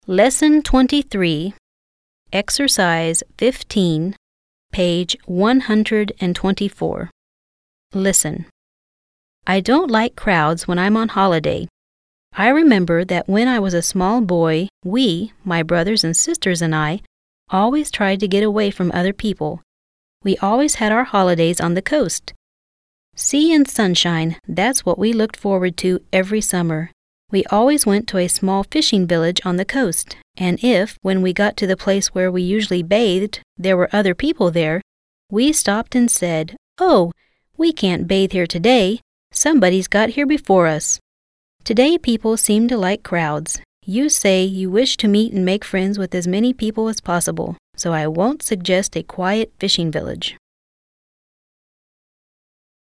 Lesson 23, Exercise 15, page 124. Listen. I don't like crowds when I'm on holiday. I remember that when I was a small boy, we, my brothers and sisters and I, always tried to get away from other people. We always had our holidays on the coast. Sea and sunshine, that's what we looked forward to every summer. We always went to a small fishing village on the coast, and if, when we got to the place where we usually bathed, there were other people there, we stopped and said, "Oh, we can't bathe here today. Somebody's got here before us." Today people seem to like crowds. You say you wish to meet and make friends with as many people as possible, so I won't suggest a quiet fishing village.